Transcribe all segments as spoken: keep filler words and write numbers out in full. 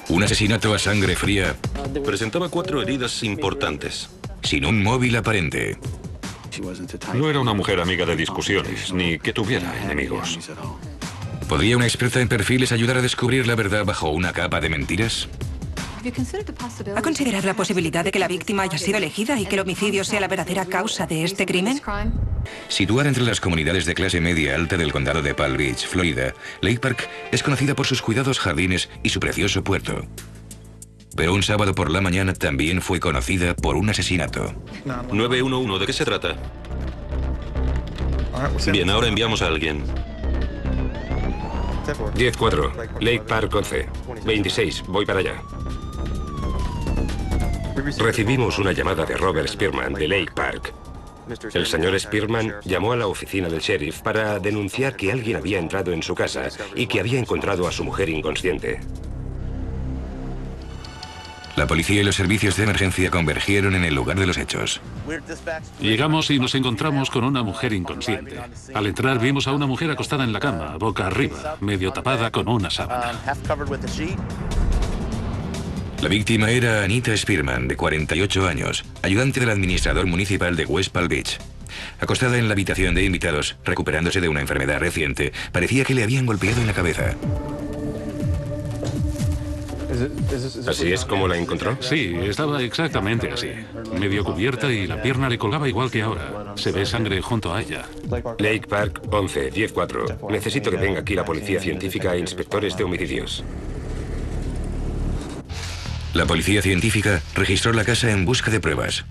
Un asesinato a sangre fría. Presentaba cuatro heridas importantes. Sin un móvil aparente. No era una mujer amiga de discusiones, ni que tuviera enemigos. ¿Podría una experta en perfiles ayudar a descubrir la verdad bajo una capa de mentiras? ¿Ha considerado la posibilidad de que la víctima haya sido elegida y que el homicidio sea la verdadera causa de este crimen? Situada entre las comunidades de clase media alta del condado de Palm Beach, Florida, Lake Park es conocida por sus cuidados jardines y su precioso puerto. Pero un sábado por la mañana también fue conocida por un asesinato. nueve uno uno, ¿de qué se trata? Bien, ahora enviamos a alguien. diez cuatro, Lake Park once. veintiséis, voy para allá. Recibimos una llamada de Robert Spearman de Lake Park. El señor Spearman llamó a la oficina del sheriff para denunciar que alguien había entrado en su casa y que había encontrado a su mujer inconsciente. La policía y los servicios de emergencia convergieron en el lugar de los hechos. Llegamos y nos encontramos con una mujer inconsciente. Al entrar vimos a una mujer acostada en la cama, boca arriba, medio tapada con una sábana. La víctima era Anita Spearman, de cuarenta y ocho años, ayudante del administrador municipal de West Palm Beach. Acostada en la habitación de invitados, recuperándose de una enfermedad reciente, parecía que le habían golpeado en la cabeza. ¿Así es como la encontró? Sí, estaba exactamente así. Medio cubierta y la pierna le colgaba igual que ahora. Se ve sangre junto a ella. Lake Park once, diez cuatro. Necesito que venga aquí la policía científica e inspectores de homicidios. La policía científica registró la casa en busca de pruebas.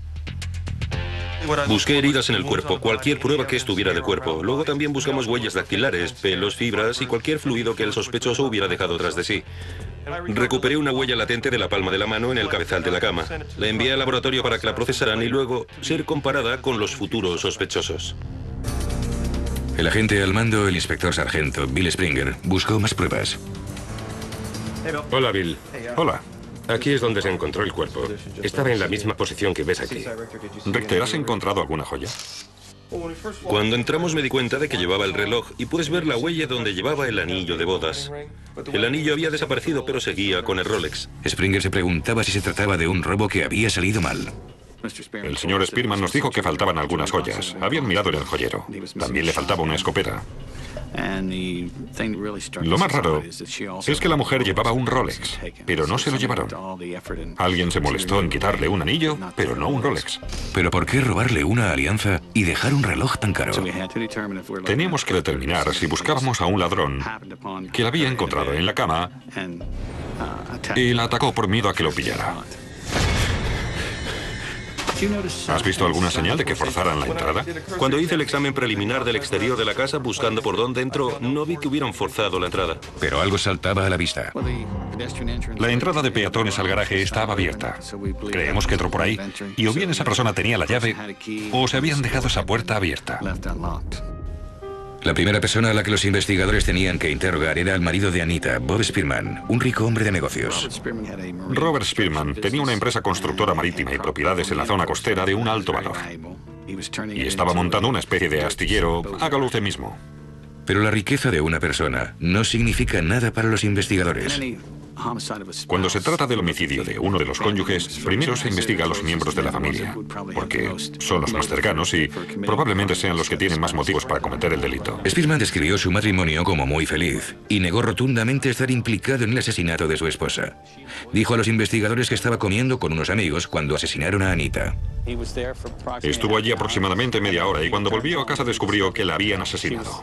Busqué heridas en el cuerpo, cualquier prueba que estuviera de cuerpo. Luego también buscamos huellas dactilares, pelos, fibras y cualquier fluido que el sospechoso hubiera dejado tras de sí. Recuperé una huella latente de la palma de la mano en el cabezal de la cama. La envié al laboratorio para que la procesaran y luego ser comparada con los futuros sospechosos. El agente al mando, el inspector sargento Bill Springer, buscó más pruebas. Hola, Bill. Hola. Aquí es donde se encontró el cuerpo. Estaba en la misma posición que ves aquí. Richter, ¿has encontrado alguna joya? Cuando entramos me di cuenta de que llevaba el reloj y puedes ver la huella donde llevaba el anillo de bodas. El anillo había desaparecido, pero seguía con el Rolex. Springer se preguntaba si se trataba de un robo que había salido mal. El señor Spearman nos dijo que faltaban algunas joyas. Habían mirado en el joyero. También le faltaba una escopeta. Lo más raro es que la mujer llevaba un Rolex, pero no se lo llevaron. Alguien se molestó en quitarle un anillo, pero no un Rolex. ¿Pero por qué robarle una alianza y dejar un reloj tan caro? Teníamos que determinar si buscábamos a un ladrón que la había encontrado en la cama y la atacó por miedo a que lo pillara. ¿Has visto alguna señal de que forzaran la entrada? Cuando hice el examen preliminar del exterior de la casa, buscando por dónde entró, no vi que hubieran forzado la entrada. Pero algo saltaba a la vista. La entrada de peatones al garaje estaba abierta. Creemos que entró por ahí, y o bien esa persona tenía la llave, o se habían dejado esa puerta abierta. La primera persona a la que los investigadores tenían que interrogar era el marido de Anita, Bob Spearman, un rico hombre de negocios. Robert Spearman tenía una empresa constructora marítima y propiedades en la zona costera de un alto valor. Y estaba montando una especie de astillero, hágalo usted mismo. Pero la riqueza de una persona no significa nada para los investigadores. Cuando se trata del homicidio de uno de los cónyuges, primero se investiga a los miembros de la familia, porque son los más cercanos y probablemente sean los que tienen más motivos para cometer el delito. Spearman describió su matrimonio como muy feliz y negó rotundamente estar implicado en el asesinato de su esposa. Dijo a los investigadores que estaba comiendo con unos amigos cuando asesinaron a Anita. Estuvo allí aproximadamente media hora y cuando volvió a casa descubrió que la habían asesinado.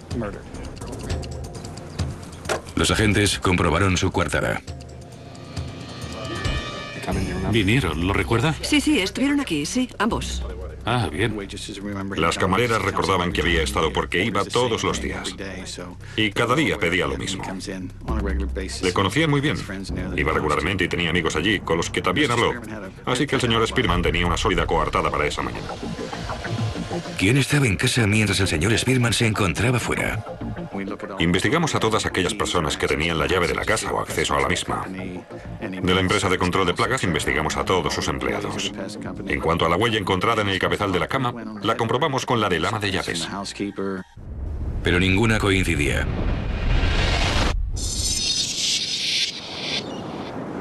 Los agentes comprobaron su coartada. Vinieron, ¿lo recuerda? Sí, sí, estuvieron aquí, sí, ambos. Ah, bien. Las camareras recordaban que había estado porque iba todos los días. Y cada día pedía lo mismo. Le conocían muy bien. Iba regularmente y tenía amigos allí, con los que también habló. Así que el señor Spearman tenía una sólida coartada para esa mañana. ¿Quién estaba en casa mientras el señor Spearman se encontraba fuera? Investigamos a todas aquellas personas que tenían la llave de la casa o acceso a la misma. De la empresa de control de plagas investigamos a todos sus empleados. En cuanto a la huella encontrada en el cabezal de la cama, la comprobamos con la del ama de llaves. Pero ninguna coincidía.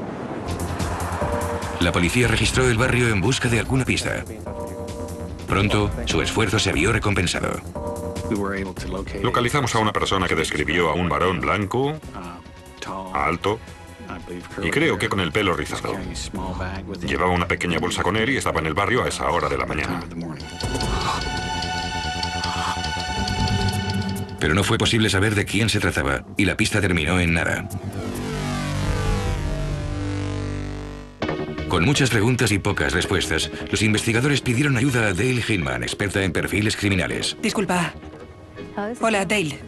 La policía registró el barrio en busca de alguna pista. Pronto, su esfuerzo se vio recompensado. Localizamos a una persona que describió a un varón blanco, alto, y creo que con el pelo rizado. Llevaba una pequeña bolsa con él y estaba en el barrio a esa hora de la mañana. Pero no fue posible saber de quién se trataba, y la pista terminó en nada. Con muchas preguntas y pocas respuestas, los investigadores pidieron ayuda a Dale Hinman, experta en perfiles criminales. Disculpa. Hola, Dale.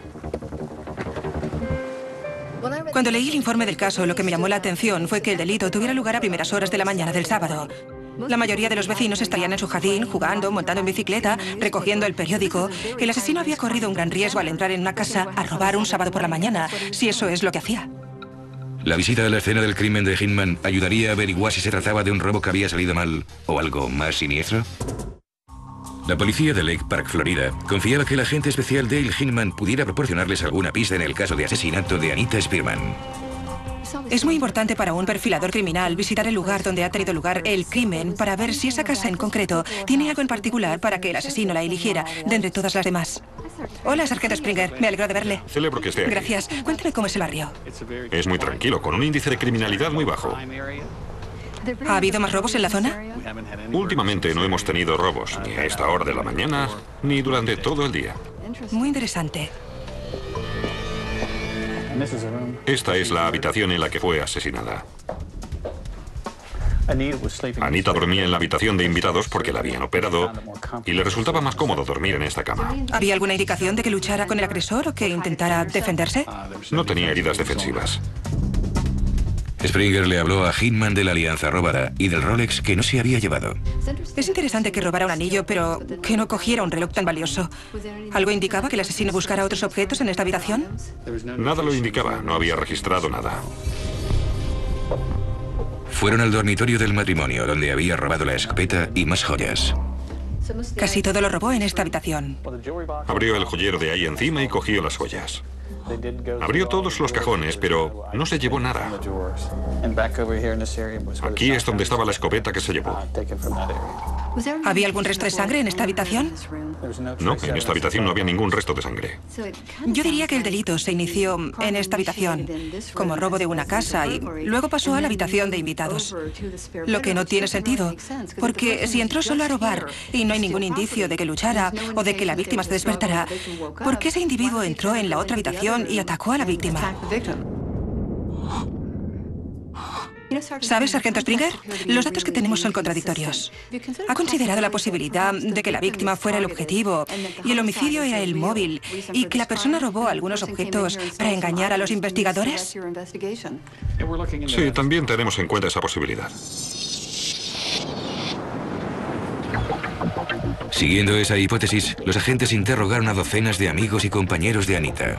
Cuando leí el informe del caso, lo que me llamó la atención fue que el delito tuviera lugar a primeras horas de la mañana del sábado. La mayoría de los vecinos estarían en su jardín, jugando, montando en bicicleta, recogiendo el periódico. El asesino había corrido un gran riesgo al entrar en una casa a robar un sábado por la mañana, si eso es lo que hacía. La visita a la escena del crimen de Hinman ayudaría a averiguar si se trataba de un robo que había salido mal o algo más siniestro. La policía de Lake Park, Florida, confiaba que el agente especial Dale Hinman pudiera proporcionarles alguna pista en el caso de asesinato de Anita Spearman. Es muy importante para un perfilador criminal visitar el lugar donde ha tenido lugar el crimen para ver si esa casa en concreto tiene algo en particular para que el asesino la eligiera de entre todas las demás. Hola, sargento Springer. Me alegro de verle. Celebro que esté aquí. Gracias. Cuéntame cómo es el barrio. Es muy tranquilo, con un índice de criminalidad muy bajo. ¿Ha habido más robos en la zona? Últimamente no hemos tenido robos, ni a esta hora de la mañana, ni durante todo el día. Muy interesante. Esta es la habitación en la que fue asesinada. Anita dormía en la habitación de invitados porque la habían operado y le resultaba más cómodo dormir en esta cama. ¿Había alguna indicación de que luchara con el agresor o que intentara defenderse? No tenía heridas defensivas. Springer le habló a Hinman de la alianza robada y del Rolex que no se había llevado. Es interesante que robara un anillo, pero que no cogiera un reloj tan valioso. ¿Algo indicaba que el asesino buscara otros objetos en esta habitación? Nada lo indicaba, no había registrado nada. Fueron al dormitorio del matrimonio, donde había robado la escopeta y más joyas. Casi todo lo robó en esta habitación. Abrió el joyero de ahí encima y cogió las joyas. Abrió todos los cajones, pero no se llevó nada. Aquí es donde estaba la escopeta que se llevó. ¿Había algún resto de sangre en esta habitación? No, en esta habitación no había ningún resto de sangre. Yo diría que el delito se inició en esta habitación, como robo de una casa, y luego pasó a la habitación de invitados. Lo que no tiene sentido, porque si entró solo a robar y no hay ningún indicio de que luchara o de que la víctima se despertara, ¿por qué ese individuo entró en la otra habitación y atacó a la víctima? ¿Sabes, sargento Springer? Los datos que tenemos son contradictorios. ¿Ha considerado la posibilidad de que la víctima fuera el objetivo y el homicidio era el móvil y que la persona robó algunos objetos para engañar a los investigadores? Sí, también tenemos en cuenta esa posibilidad. Siguiendo esa hipótesis, los agentes interrogaron a docenas de amigos y compañeros de Anita.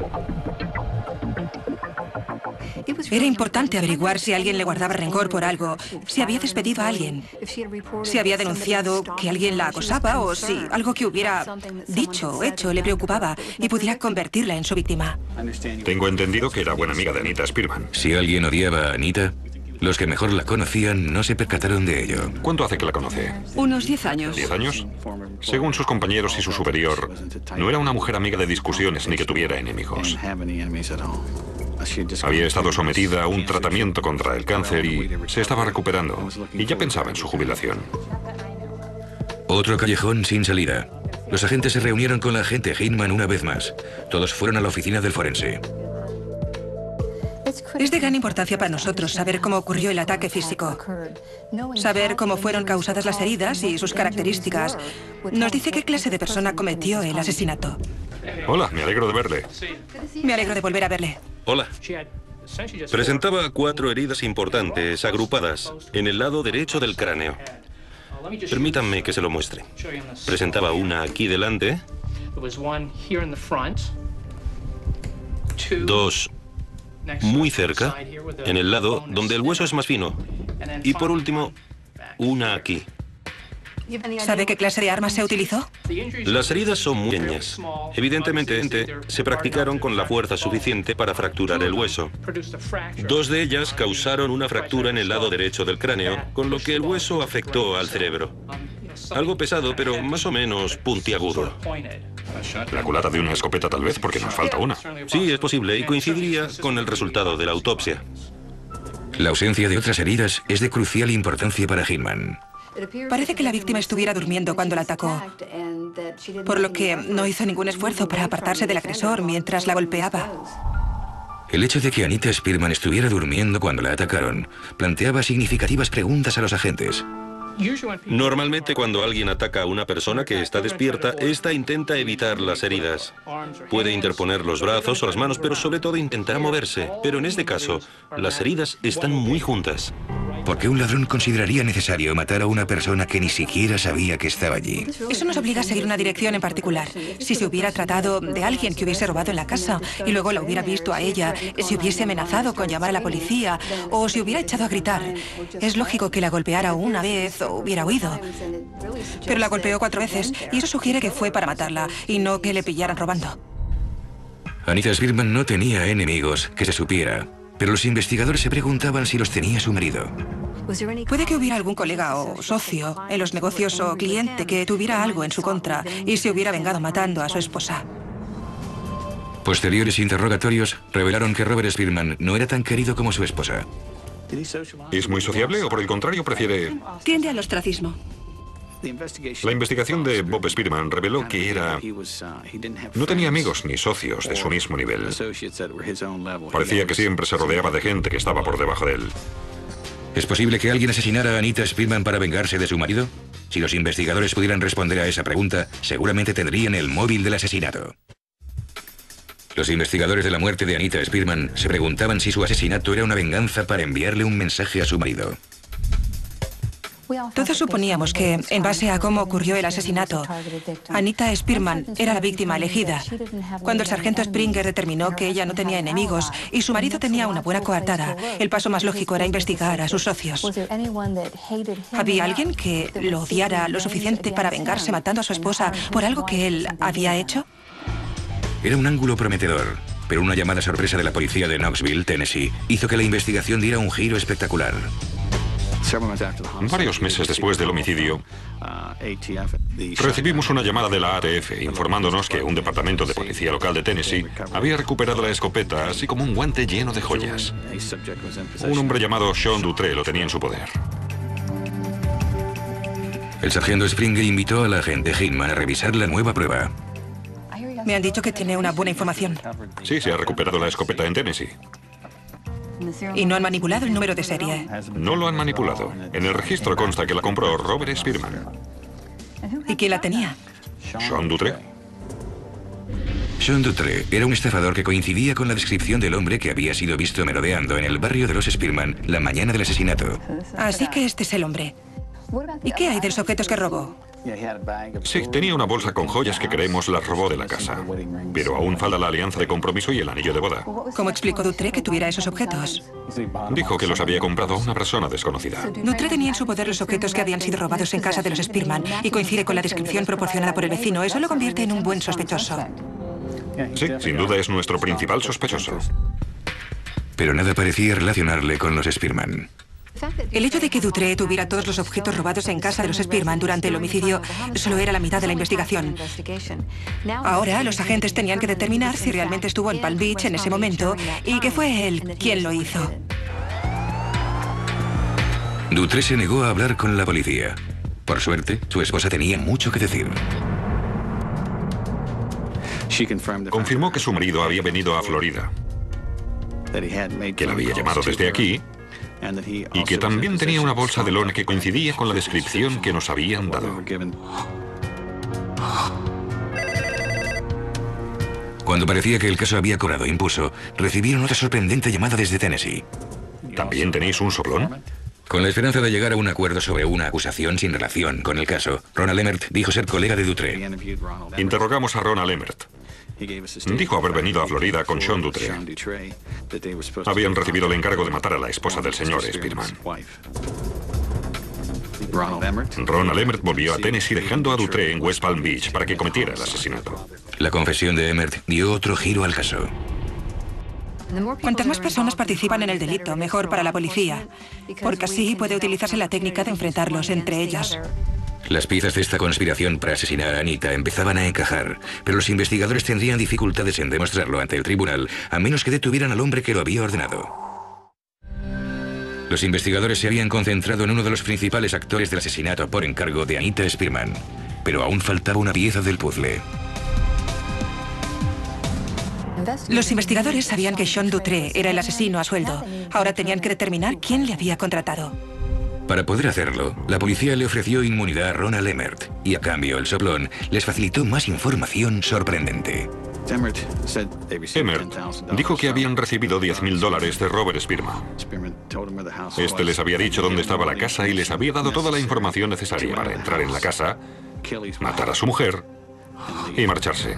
Era importante averiguar si alguien le guardaba rencor por algo, si había despedido a alguien, si había denunciado que alguien la acosaba o si algo que hubiera dicho o hecho le preocupaba y pudiera convertirla en su víctima. Tengo entendido que era buena amiga de Anita Spearman. Si alguien odiaba a Anita, los que mejor la conocían no se percataron de ello. ¿Cuánto hace que la conoce? Unos diez años. ¿Diez años? Según sus compañeros y su superior, no era una mujer amiga de discusiones ni que tuviera enemigos. Había estado sometida a un tratamiento contra el cáncer y se estaba recuperando. Y ya pensaba en su jubilación. Otro callejón sin salida. Los agentes se reunieron con la agente Hinman una vez más. Todos fueron a la oficina del forense. Es de gran importancia para nosotros saber cómo ocurrió el ataque físico. Saber cómo fueron causadas las heridas y sus características nos dice qué clase de persona cometió el asesinato. Hola, me alegro de verle. Me alegro de volver a verle. Hola. Presentaba cuatro heridas importantes, agrupadas, en el lado derecho del cráneo. Permítanme que se lo muestre. Presentaba una aquí delante. Dos muy cerca, en el lado donde el hueso es más fino. Y por último, una aquí. ¿Sabe qué clase de arma se utilizó? Las heridas son muy pequeñas. Evidentemente, se practicaron con la fuerza suficiente para fracturar el hueso. Dos de ellas causaron una fractura en el lado derecho del cráneo, con lo que el hueso afectó al cerebro. Algo pesado, pero más o menos puntiagudo. La culata de una escopeta tal vez, porque nos falta una. Sí, es posible, y coincidiría con el resultado de la autopsia. La ausencia de otras heridas es de crucial importancia para Hinman. Parece que la víctima estuviera durmiendo cuando la atacó, por lo que no hizo ningún esfuerzo para apartarse del agresor mientras la golpeaba. El hecho de que Anita Spearman estuviera durmiendo cuando la atacaron planteaba significativas preguntas a los agentes. Normalmente cuando alguien ataca a una persona que está despierta, esta intenta evitar las heridas. Puede interponer los brazos o las manos, pero sobre todo intentará moverse. Pero en este caso, las heridas están muy juntas. ¿Por qué un ladrón consideraría necesario matar a una persona que ni siquiera sabía que estaba allí? Eso nos obliga a seguir una dirección en particular. Si se hubiera tratado de alguien que hubiese robado en la casa y luego la hubiera visto a ella, si hubiese amenazado con llamar a la policía o si hubiera echado a gritar, es lógico que la golpeara una vez o hubiera huido. Pero la golpeó cuatro veces y eso sugiere que fue para matarla y no que le pillaran robando. Anita Spearman no tenía enemigos que se supiera, pero los investigadores se preguntaban si los tenía su marido. Puede que hubiera algún colega o socio en los negocios o cliente que tuviera algo en su contra y se hubiera vengado matando a su esposa. Posteriores interrogatorios revelaron que Robert Spearman no era tan querido como su esposa. ¿Es muy sociable o por el contrario prefiere...? Tiende al ostracismo. La investigación de Bob Spearman reveló que era... no tenía amigos ni socios de su mismo nivel. Parecía que siempre se rodeaba de gente que estaba por debajo de él. ¿Es posible que alguien asesinara a Anita Spearman para vengarse de su marido? Si los investigadores pudieran responder a esa pregunta, seguramente tendrían el móvil del asesinato. Los investigadores de la muerte de Anita Spearman se preguntaban si su asesinato era una venganza para enviarle un mensaje a su marido. Todos suponíamos que, en base a cómo ocurrió el asesinato, Anita Spearman era la víctima elegida. Cuando el sargento Springer determinó que ella no tenía enemigos y su marido tenía una buena coartada, el paso más lógico era investigar a sus socios. ¿Había alguien que lo odiara lo suficiente para vengarse matando a su esposa por algo que él había hecho? Era un ángulo prometedor, pero una llamada sorpresa de la policía de Knoxville, Tennessee, hizo que la investigación diera un giro espectacular. Varios meses después del homicidio, recibimos una llamada de la A T F informándonos que un departamento de policía local de Tennessee había recuperado la escopeta, así como un guante lleno de joyas. Un hombre llamado Sean Dutré lo tenía en su poder. El sargento Springer invitó a la agente Hinman a revisar la nueva prueba. Me han dicho que tiene una buena información. Sí, se ha recuperado la escopeta en Tennessee. Y no han manipulado el número de serie. No lo han manipulado. En el registro consta que la compró Robert Spearman. ¿Y quién la tenía? Sean Dutré. Sean Dutré era un estafador que coincidía con la descripción del hombre que había sido visto merodeando en el barrio de los Spearman la mañana del asesinato. Así que este es el hombre. ¿Y qué hay de los objetos que robó? Sí, tenía una bolsa con joyas que creemos las robó de la casa. Pero aún falta la alianza de compromiso y el anillo de boda. ¿Cómo explicó Dutré que tuviera esos objetos? Dijo que los había comprado a una persona desconocida. Dutré tenía en su poder los objetos que habían sido robados en casa de los Spearman y coincide con la descripción proporcionada por el vecino. Eso lo convierte en un buen sospechoso. Sí, sin duda es nuestro principal sospechoso. Pero nada parecía relacionarle con los Spearman. El hecho de que Dutré tuviera todos los objetos robados en casa de los Spearman durante el homicidio solo era la mitad de la investigación. Ahora los agentes tenían que determinar si realmente estuvo en Palm Beach en ese momento y que fue él quien lo hizo. Dutré se negó a hablar con la policía. Por suerte, su esposa tenía mucho que decir. Confirmó que su marido había venido a Florida, que la había llamado desde aquí y que también tenía una bolsa de lona que coincidía con la descripción que nos habían dado. Cuando parecía que el caso había cobrado impulso, recibieron otra sorprendente llamada desde Tennessee. ¿También tenéis un soplón? Con la esperanza de llegar a un acuerdo sobre una acusación sin relación con el caso, Ronald Emmert dijo ser colega de Dutré. Interrogamos a Ronald Emmert. Dijo haber venido a Florida con Sean Dutré. Habían recibido el encargo de matar a la esposa del señor Spearman. Ronald Emmert volvió a Tennessee dejando a Dutré en West Palm Beach para que cometiera el asesinato. La confesión de Emmert dio otro giro al caso. Cuantas más personas participan en el delito, mejor para la policía, porque así puede utilizarse la técnica de enfrentarlos entre ellos. Las piezas de esta conspiración para asesinar a Anita empezaban a encajar, pero los investigadores tendrían dificultades en demostrarlo ante el tribunal, a menos que detuvieran al hombre que lo había ordenado. Los investigadores se habían concentrado en uno de los principales actores del asesinato por encargo de Anita Spearman, pero aún faltaba una pieza del puzzle. Los investigadores sabían que Sean Dutré era el asesino a sueldo. Ahora tenían que determinar quién le había contratado. Para poder hacerlo, la policía le ofreció inmunidad a Ronald Emmert y a cambio el soplón les facilitó más información sorprendente. Emmert dijo que habían recibido diez mil dólares de Robert Spearman. Este les había dicho dónde estaba la casa y les había dado toda la información necesaria para entrar en la casa, matar a su mujer y marcharse.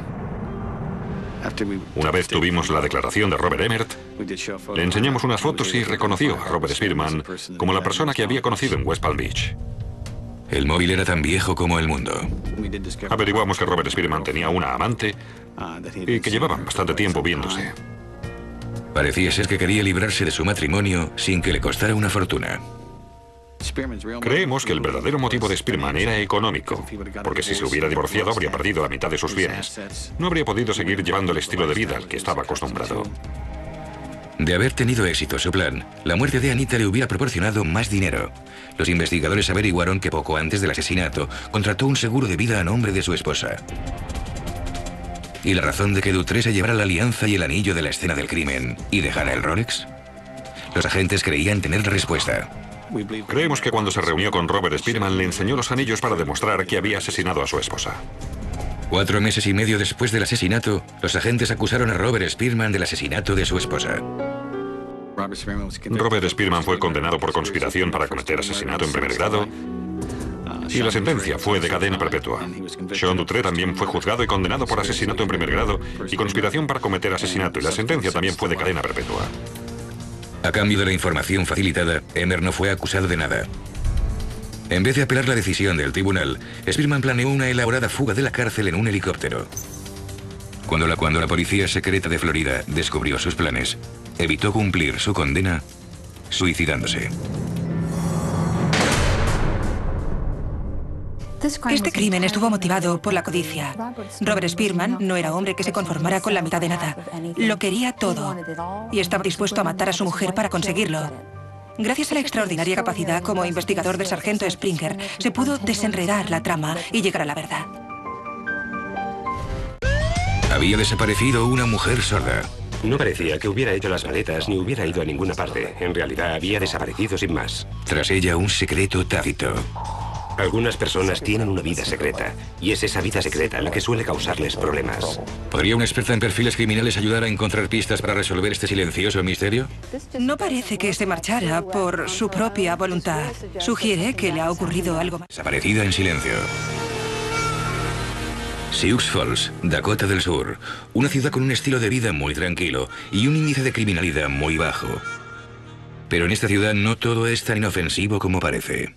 Una vez tuvimos la declaración de Robert Emmert, le enseñamos unas fotos y reconoció a Robert Spearman como la persona que había conocido en West Palm Beach. El móvil era tan viejo como el mundo. Averiguamos que Robert Spearman tenía una amante y que llevaban bastante tiempo viéndose. Parecía ser que quería librarse de su matrimonio sin que le costara una fortuna. Creemos que el verdadero motivo de Spearman era económico, porque si se hubiera divorciado habría perdido la mitad de sus bienes. No habría podido seguir llevando el estilo de vida al que estaba acostumbrado. De haber tenido éxito su plan, la muerte de Anita le hubiera proporcionado más dinero. Los investigadores averiguaron que poco antes del asesinato contrató un seguro de vida a nombre de su esposa. ¿Y la razón de que Dutré se llevara la alianza y el anillo de la escena del crimen y dejara el Rolex? Los agentes creían tener la respuesta. Creemos que cuando se reunió con Robert Spearman le enseñó los anillos para demostrar que había asesinado a su esposa. Cuatro meses y medio después del asesinato, los agentes acusaron a Robert Spearman del asesinato de su esposa. Robert Spearman fue condenado por conspiración para cometer asesinato en primer grado y la sentencia fue de cadena perpetua. Sean Dutré también fue juzgado y condenado por asesinato en primer grado y conspiración para cometer asesinato y la sentencia también fue de cadena perpetua. A cambio de la información facilitada, Emmert no fue acusado de nada. En vez de apelar la decisión del tribunal, Spearman planeó una elaborada fuga de la cárcel en un helicóptero. Cuando la, cuando la policía secreta de Florida descubrió sus planes, evitó cumplir su condena suicidándose. Este crimen estuvo motivado por la codicia. Robert Spearman no era hombre que se conformara con la mitad de nada. Lo quería todo y estaba dispuesto a matar a su mujer para conseguirlo. Gracias a la extraordinaria capacidad como investigador del sargento Springer, se pudo desenredar la trama y llegar a la verdad. Había desaparecido una mujer sorda. No parecía que hubiera hecho las maletas ni hubiera ido a ninguna parte. En realidad había desaparecido sin más. Tras ella, un secreto tácito. Algunas personas tienen una vida secreta, y es esa vida secreta la que suele causarles problemas. ¿Podría una experta en perfiles criminales ayudar a encontrar pistas para resolver este silencioso misterio? No parece que se marchara por su propia voluntad. Sugiere que le ha ocurrido algo más. Desaparecida en silencio. Sioux Falls, Dakota del Sur. Una ciudad con un estilo de vida muy tranquilo y un índice de criminalidad muy bajo. Pero en esta ciudad no todo es tan inofensivo como parece.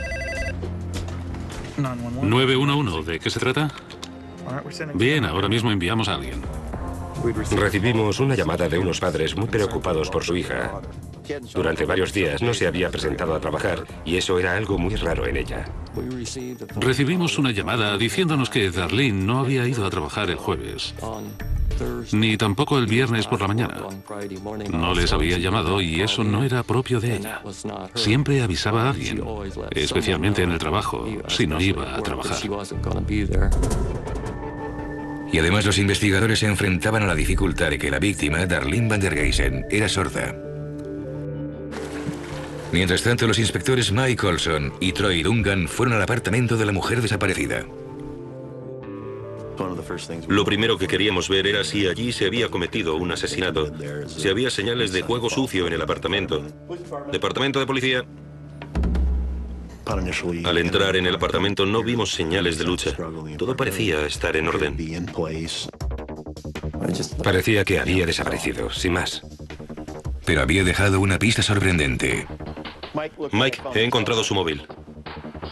nueve uno uno, ¿de qué se trata? Bien, ahora mismo enviamos a alguien. Recibimos una llamada de unos padres muy preocupados por su hija. Durante varios días no se había presentado a trabajar y eso era algo muy raro en ella. Recibimos una llamada diciéndonos que Darlene no había ido a trabajar el jueves, ni tampoco el viernes por la mañana. No les había llamado y eso no era propio de ella. Siempre avisaba a alguien, especialmente en el trabajo, si no iba a trabajar. Y además los investigadores se enfrentaban a la dificultad de que la víctima, Darlene Van der Geysen, era sorda. Mientras tanto, los inspectores Mike Olson y Troy Duncan fueron al apartamento de la mujer desaparecida. Lo primero que queríamos ver era si allí se había cometido un asesinato. Si había señales de juego sucio en el apartamento. Departamento de policía. Al entrar en el apartamento no vimos señales de lucha. Todo parecía estar en orden. Parecía que había desaparecido, sin más. Pero había dejado una pista sorprendente. Mike, he encontrado su móvil.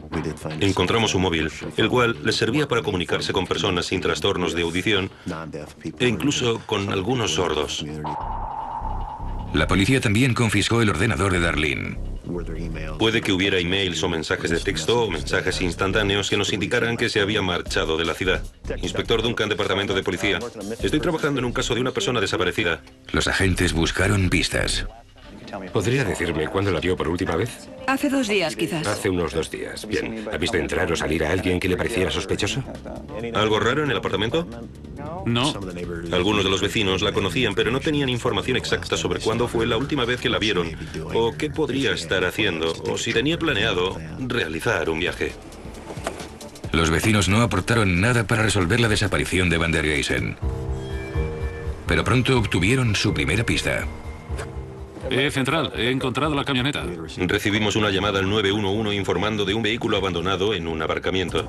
Encontramos un móvil, el cual les servía para comunicarse con personas sin trastornos de audición e incluso con algunos sordos. La policía también confiscó el ordenador de Darlene. Puede que hubiera emails o mensajes de texto o mensajes instantáneos que nos indicaran que se había marchado de la ciudad. Inspector Duncan, Departamento de Policía. Estoy trabajando en un caso de una persona desaparecida. Los agentes buscaron pistas. ¿Podría decirme cuándo la vio por última vez? Hace dos días, quizás. Hace unos dos días. Bien. ¿Ha visto entrar o salir a alguien que le pareciera sospechoso? ¿Algo raro en el apartamento? No. Algunos de los vecinos la conocían, pero no tenían información exacta sobre cuándo fue la última vez que la vieron, o qué podría estar haciendo, o si tenía planeado realizar un viaje. Los vecinos no aportaron nada para resolver la desaparición de Van der Geysen. Pero pronto obtuvieron su primera pista. Eh, central, he encontrado la camioneta. Recibimos una llamada al nueve uno uno informando de un vehículo abandonado en un aparcamiento.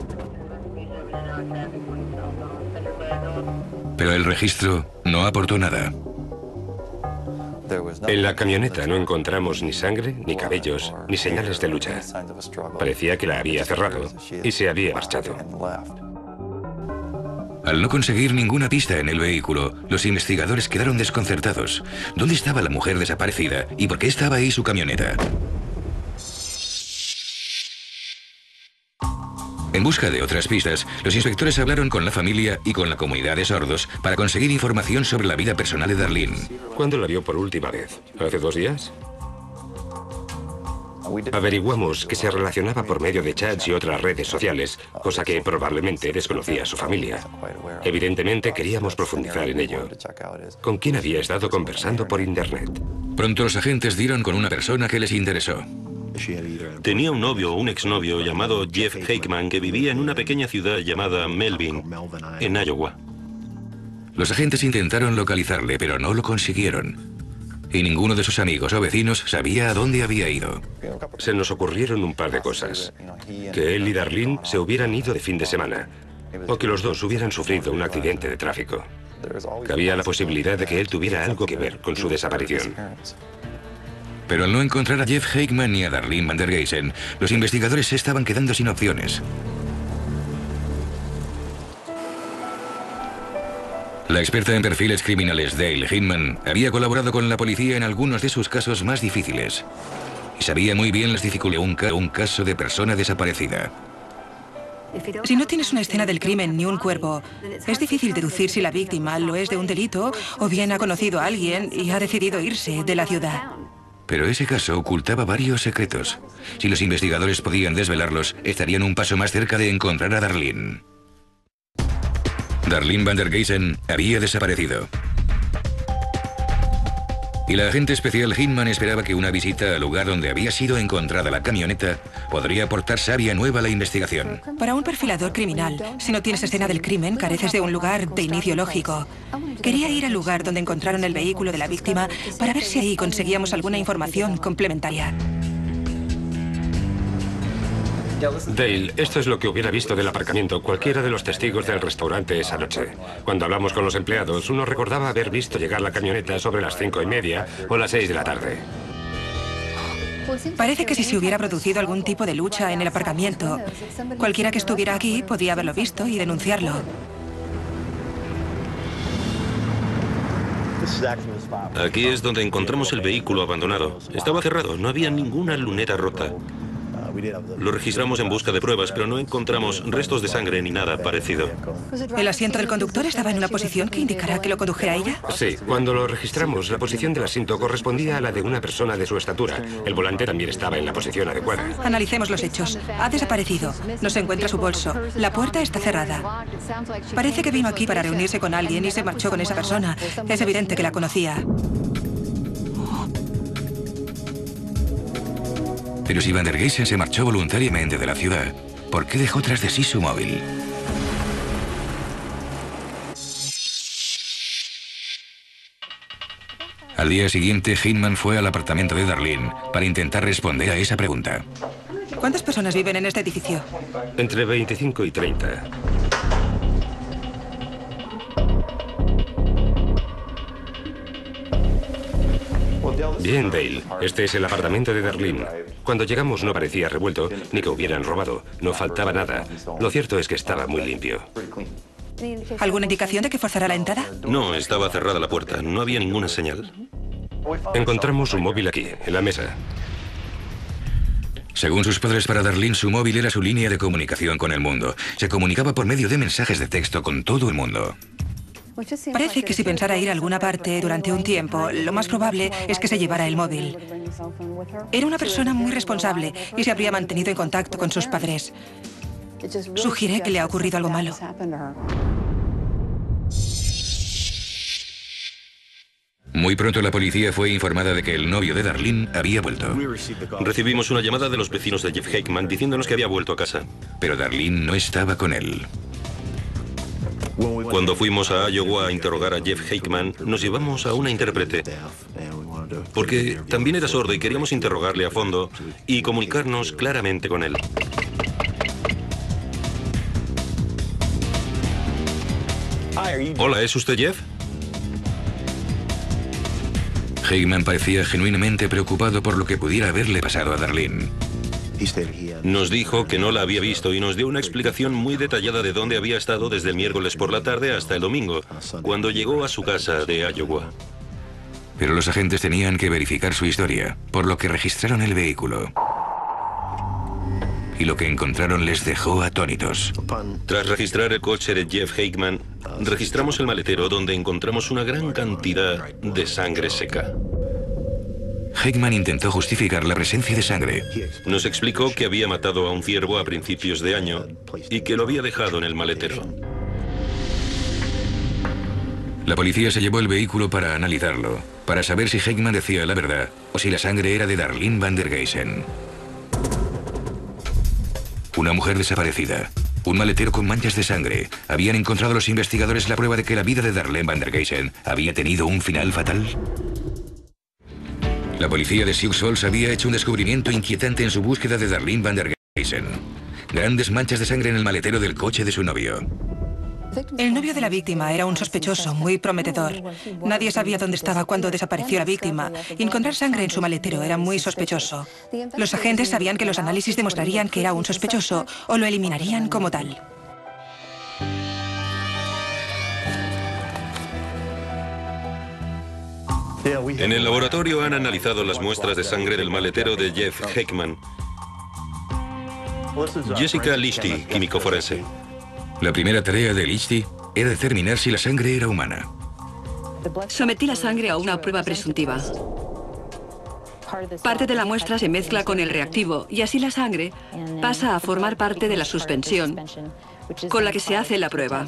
Pero el registro no aportó nada. En la camioneta no encontramos ni sangre, ni cabellos, ni señales de lucha. Parecía que la había cerrado y se había marchado. Al no conseguir ninguna pista en el vehículo, los investigadores quedaron desconcertados. ¿Dónde estaba la mujer desaparecida y por qué estaba ahí su camioneta? En busca de otras pistas, los inspectores hablaron con la familia y con la comunidad de sordos para conseguir información sobre la vida personal de Darlene. ¿Cuándo la vio por última vez? ¿Hace dos días? Averiguamos que se relacionaba por medio de chats y otras redes sociales, cosa que probablemente desconocía su familia. Evidentemente queríamos profundizar en ello. ¿Con quién había estado conversando por internet? Pronto los agentes dieron con una persona que les interesó. Tenía un novio o un exnovio llamado Jeff Hakeman que vivía en una pequeña ciudad llamada Melvin, en Iowa. Los agentes intentaron localizarle, pero no lo consiguieron. Y ninguno de sus amigos o vecinos sabía a dónde había ido. Se nos ocurrieron un par de cosas. Que él y Darlene se hubieran ido de fin de semana, o que los dos hubieran sufrido un accidente de tráfico. Cabía la posibilidad de que él tuviera algo que ver con su desaparición. Pero al no encontrar a Jeff Hakeman ni a Darlene Van der Geysen, los investigadores se estaban quedando sin opciones. La experta en perfiles criminales Dale Hinman había colaborado con la policía en algunos de sus casos más difíciles. Y sabía muy bien las dificultades de un caso de persona desaparecida. Si no tienes una escena del crimen ni un cuerpo, es difícil deducir si la víctima lo es de un delito o bien ha conocido a alguien y ha decidido irse de la ciudad. Pero ese caso ocultaba varios secretos. Si los investigadores podían desvelarlos, estarían un paso más cerca de encontrar a Darlene. Darlene Van der Geysen había desaparecido. Y la agente especial Hinman esperaba que una visita al lugar donde había sido encontrada la camioneta podría aportar savia nueva a la investigación. Para un perfilador criminal, si no tienes escena del crimen, careces de un lugar de inicio lógico. Quería ir al lugar donde encontraron el vehículo de la víctima para ver si ahí conseguíamos alguna información complementaria. Dale, esto es lo que hubiera visto del aparcamiento cualquiera de los testigos del restaurante esa noche. Cuando hablamos con los empleados, uno recordaba haber visto llegar la camioneta sobre las cinco y media o las seis de la tarde. Parece que si se hubiera producido algún tipo de lucha en el aparcamiento, cualquiera que estuviera aquí podía haberlo visto y denunciarlo. Aquí es donde encontramos el vehículo abandonado. Estaba cerrado, no había ninguna luneta rota. Lo registramos en busca de pruebas, pero no encontramos restos de sangre ni nada parecido. ¿El asiento del conductor estaba en una posición que indicará que lo condujera ella? Sí, cuando lo registramos, la posición del asiento correspondía a la de una persona de su estatura. El volante también estaba en la posición adecuada. Analicemos los hechos. Ha desaparecido. No se encuentra su bolso. La puerta está cerrada. Parece que vino aquí para reunirse con alguien y se marchó con esa persona. Es evidente que la conocía. Pero si Van der Geysen se marchó voluntariamente de la ciudad, ¿por qué dejó tras de sí su móvil? Al día siguiente, Hinman fue al apartamento de Darlene para intentar responder a esa pregunta. ¿Cuántas personas viven en este edificio? Entre veinticinco y treinta. Bien, Dale. Este es el apartamento de Darlene. Cuando llegamos no parecía revuelto, ni que hubieran robado. No faltaba nada. Lo cierto es que estaba muy limpio. ¿Alguna indicación de que forzará la entrada? No, estaba cerrada la puerta. No había ninguna señal. Encontramos un móvil aquí, en la mesa. Según sus padres, para Darlene, su móvil era su línea de comunicación con el mundo. Se comunicaba por medio de mensajes de texto con todo el mundo. Parece que si pensara ir a alguna parte durante un tiempo, lo más probable es que se llevara el móvil. Era una persona muy responsable y se habría mantenido en contacto con sus padres. Sugiere que le ha ocurrido algo malo. Muy pronto la policía fue informada de que el novio de Darlene había vuelto. Recibimos una llamada de los vecinos de Jeff Hickman diciéndonos que había vuelto a casa. Pero Darlene no estaba con él. Cuando fuimos a Iowa a interrogar a Jeff Hickman, nos llevamos a una intérprete. Porque también era sordo y queríamos interrogarle a fondo y comunicarnos claramente con él. Hola, ¿es usted Jeff? Hickman parecía genuinamente preocupado por lo que pudiera haberle pasado a Darlene. Nos dijo que no la había visto y nos dio una explicación muy detallada de dónde había estado desde el miércoles por la tarde hasta el domingo, cuando llegó a su casa de Iowa. Pero los agentes tenían que verificar su historia, por lo que registraron el vehículo. Y lo que encontraron les dejó atónitos. Tras registrar el coche de Jeff Hickman, registramos el maletero donde encontramos una gran cantidad de sangre seca. Hickman intentó justificar la presencia de sangre. Nos explicó que había matado a un ciervo a principios de año y que lo había dejado en el maletero. La policía se llevó el vehículo para analizarlo, para saber si Hickman decía la verdad o si la sangre era de Darlene van der Geysen. Una mujer desaparecida, un maletero con manchas de sangre. ¿Habían encontrado los investigadores la prueba de que la vida de Darlene van der Geysen había tenido un final fatal? La policía de Sioux Falls había hecho un descubrimiento inquietante en su búsqueda de Darlene van der Geysen. Grandes manchas de sangre en el maletero del coche de su novio. El novio de la víctima era un sospechoso muy prometedor. Nadie sabía dónde estaba cuando desapareció la víctima. Y encontrar sangre en su maletero era muy sospechoso. Los agentes sabían que los análisis demostrarían que era un sospechoso o lo eliminarían como tal. En el laboratorio han analizado las muestras de sangre del maletero de Jeff Hickman. Jessica Lichty, químico forense. La primera tarea de Lichty era determinar si la sangre era humana. Sometí la sangre a una prueba presuntiva. Parte de la muestra se mezcla con el reactivo y así la sangre pasa a formar parte de la suspensión con la que se hace la prueba.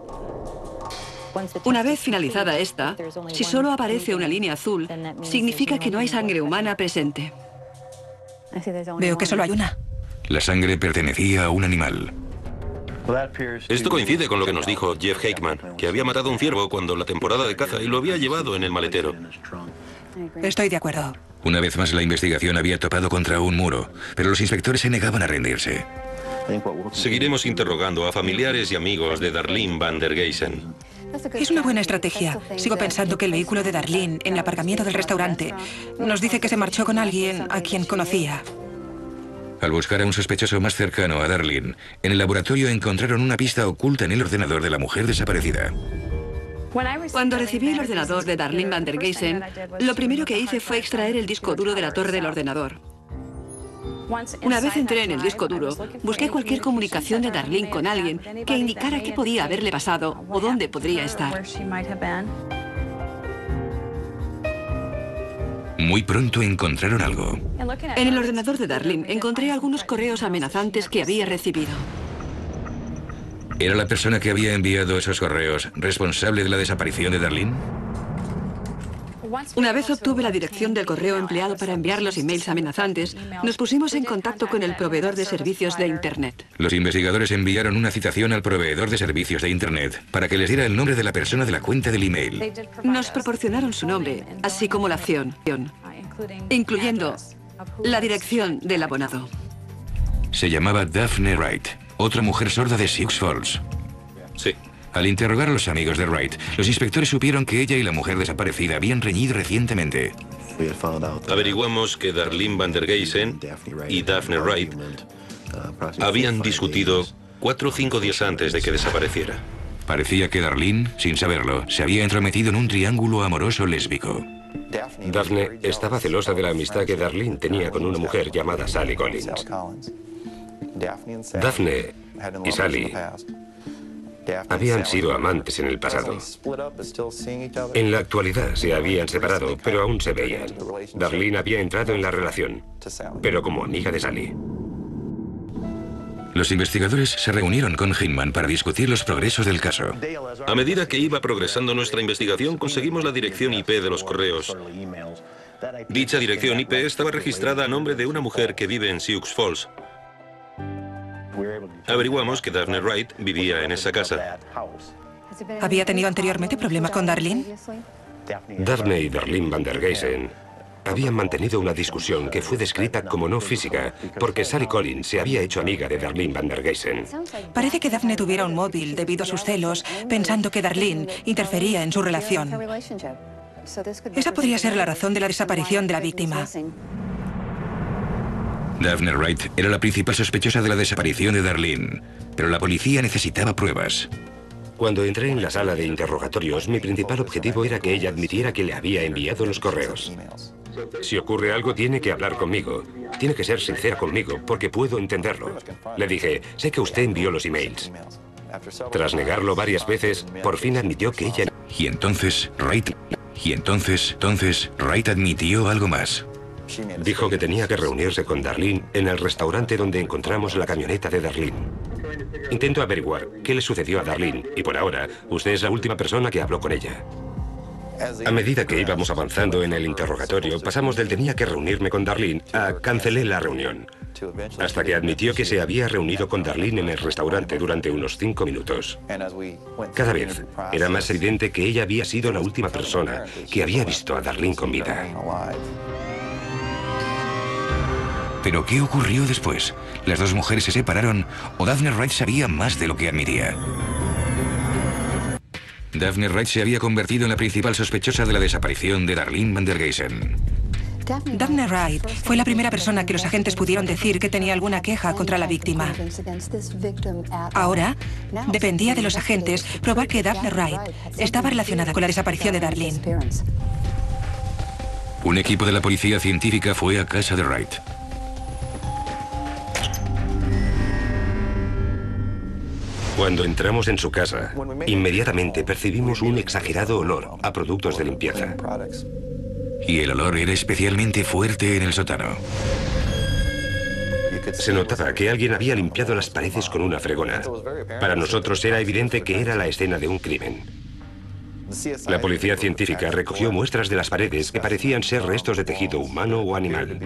Una vez finalizada esta, si solo aparece una línea azul, significa que no hay sangre humana presente. Veo que solo hay una. La sangre pertenecía a un animal. Esto coincide con lo que nos dijo Jeff Hickman, que había matado a un ciervo cuando la temporada de caza y lo había llevado en el maletero. Estoy de acuerdo. Una vez más la investigación había topado contra un muro, pero los inspectores se negaban a rendirse. Seguiremos interrogando a familiares y amigos de Darlene van der Geysen. Es una buena estrategia. Sigo pensando que el vehículo de Darlene en el aparcamiento del restaurante nos dice que se marchó con alguien a quien conocía. Al buscar a un sospechoso más cercano a Darlene, en el laboratorio encontraron una pista oculta en el ordenador de la mujer desaparecida. Cuando recibí el ordenador de Darlene van der Geysen, lo primero que hice fue extraer el disco duro de la torre del ordenador. Una vez entré en el disco duro, busqué cualquier comunicación de Darlene con alguien que indicara qué podía haberle pasado o dónde podría estar. Muy pronto encontraron algo. En el ordenador de Darlene encontré algunos correos amenazantes que había recibido. ¿Era la persona que había enviado esos correos responsable de la desaparición de Darlene? Una vez obtuve la dirección del correo empleado para enviar los emails amenazantes, nos pusimos en contacto con el proveedor de servicios de Internet. Los investigadores enviaron una citación al proveedor de servicios de Internet para que les diera el nombre de la persona de la cuenta del email. Nos proporcionaron su nombre, así como la acción, incluyendo la dirección del abonado. Se llamaba Daphne Wright, otra mujer sorda de Sioux Falls. Sí. Al interrogar a los amigos de Wright, los inspectores supieron que ella y la mujer desaparecida habían reñido recientemente. Averiguamos que Darlene van der Geysen y Daphne Wright habían discutido cuatro o cinco días antes de que desapareciera. Parecía que Darlene, sin saberlo, se había entrometido en un triángulo amoroso lésbico. Daphne estaba celosa de la amistad que Darlene tenía con una mujer llamada Sally Collins. Daphne y Sally habían sido amantes en el pasado. En la actualidad se habían separado, pero aún se veían. Darlene había entrado en la relación, pero como amiga de Sally. Los investigadores se reunieron con Hinman para discutir los progresos del caso. A medida que iba progresando nuestra investigación, conseguimos la dirección I P de los correos. Dicha dirección I P estaba registrada a nombre de una mujer que vive en Sioux Falls. Averiguamos que Daphne Wright vivía en esa casa. ¿Había tenido anteriormente problemas con Darlene? Daphne y Darlene van der Geysen habían mantenido una discusión que fue descrita como no física, porque Sally Collins se había hecho amiga de Darlene van der Geysen. Parece que Daphne tuviera un móvil debido a sus celos, pensando que Darlene interfería en su relación. Esa podría ser la razón de la desaparición de la víctima. Daphne Wright era la principal sospechosa de la desaparición de Darlene, pero la policía necesitaba pruebas. Cuando entré en la sala de interrogatorios, mi principal objetivo era que ella admitiera que le había enviado los correos. Si ocurre algo, tiene que hablar conmigo. Tiene que ser sincera conmigo, porque puedo entenderlo. Le dije, sé que usted envió los emails. Tras negarlo varias veces, por fin admitió que ella... Y entonces, Wright... Y entonces, entonces, Wright admitió algo más. Dijo que tenía que reunirse con Darlene en el restaurante donde encontramos la camioneta de Darlene. Intento averiguar qué le sucedió a Darlene, y por ahora, usted es la última persona que habló con ella. A medida que íbamos avanzando en el interrogatorio, pasamos del tenía que reunirme con Darlene a cancelé la reunión, hasta que admitió que se había reunido con Darlene en el restaurante durante unos cinco minutos. Cada vez era más evidente que ella había sido la última persona que había visto a Darlene con vida. ¿Pero qué ocurrió después? ¿Las dos mujeres se separaron o Daphne Wright sabía más de lo que admitía? Daphne Wright se había convertido en la principal sospechosa de la desaparición de Darlene van der Geysen. Daphne Wright fue la primera persona que los agentes pudieron decir que tenía alguna queja contra la víctima. Ahora, dependía de los agentes probar que Daphne Wright estaba relacionada con la desaparición de Darlene. Un equipo de la policía científica fue a casa de Wright. Cuando entramos en su casa, inmediatamente percibimos un exagerado olor a productos de limpieza. Y el olor era especialmente fuerte en el sótano. Se notaba que alguien había limpiado las paredes con una fregona. Para nosotros era evidente que era la escena de un crimen. La policía científica recogió muestras de las paredes que parecían ser restos de tejido humano o animal.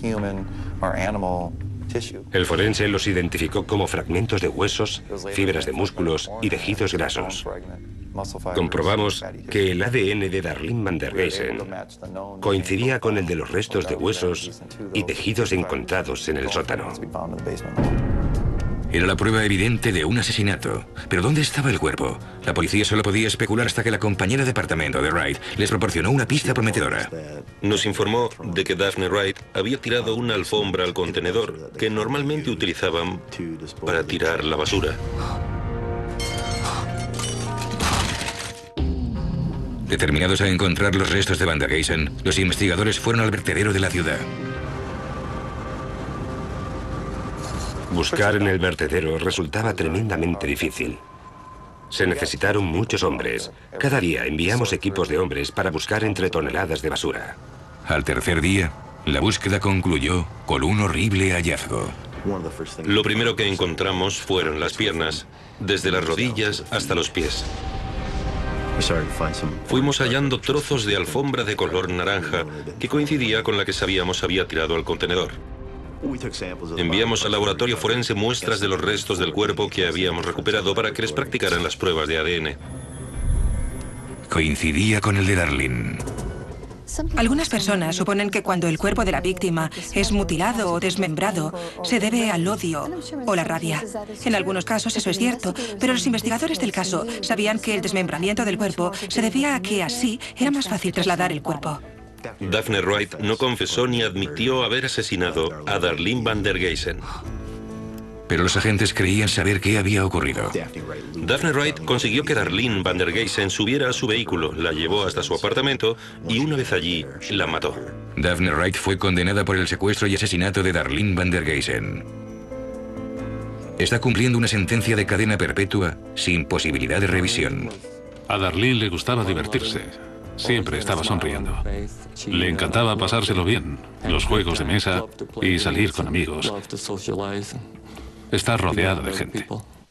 El forense los identificó como fragmentos de huesos, fibras de músculos y tejidos grasos. Comprobamos que el A D N de Darlene van der Geysen coincidía con el de los restos de huesos y tejidos encontrados en el sótano. Era la prueba evidente de un asesinato. ¿Pero dónde estaba el cuerpo? La policía solo podía especular hasta que la compañera de apartamento de Wright les proporcionó una pista prometedora. Nos informó de que Daphne Wright había tirado una alfombra al contenedor que normalmente utilizaban para tirar la basura. Determinados a encontrar los restos de Van der Geysen, los investigadores fueron al vertedero de la ciudad. Buscar en el vertedero resultaba tremendamente difícil. Se necesitaron muchos hombres. Cada día enviamos equipos de hombres para buscar entre toneladas de basura. Al tercer día, la búsqueda concluyó con un horrible hallazgo. Lo primero que encontramos fueron las piernas, desde las rodillas hasta los pies. Fuimos hallando trozos de alfombra de color naranja que coincidía con la que sabíamos había tirado al contenedor. Enviamos al laboratorio forense muestras de los restos del cuerpo que habíamos recuperado para que les practicaran las pruebas de A D N. Coincidía con el de Darlene. Algunas personas suponen que cuando el cuerpo de la víctima es mutilado o desmembrado, se debe al odio o la rabia. En algunos casos eso es cierto, pero los investigadores del caso sabían que el desmembramiento del cuerpo se debía a que así era más fácil trasladar el cuerpo. Daphne Wright no confesó ni admitió haber asesinado a Darlene Van der Geysen. Pero los agentes creían saber qué había ocurrido. Daphne Wright consiguió que Darlene Van der Geysen subiera a su vehículo, la llevó hasta su apartamento y una vez allí, la mató. Daphne Wright fue condenada por el secuestro y asesinato de Darlene Van der Geysen. Está cumpliendo una sentencia de cadena perpetua sin posibilidad de revisión. A Darlene le gustaba divertirse. Siempre estaba sonriendo. Le encantaba pasárselo bien, los juegos de mesa y salir con amigos. Está rodeada de gente.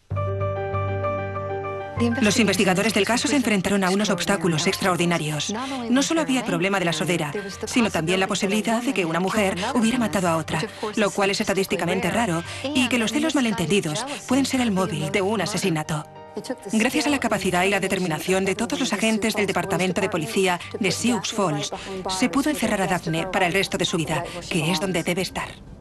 Los investigadores del caso se enfrentaron a unos obstáculos extraordinarios. No solo había el problema de la sordera, sino también la posibilidad de que una mujer hubiera matado a otra, lo cual es estadísticamente raro, y que los celos malentendidos pueden ser el móvil de un asesinato. Gracias a la capacidad y la determinación de todos los agentes del Departamento de Policía de Sioux Falls, se pudo encerrar a Daphne para el resto de su vida, que es donde debe estar.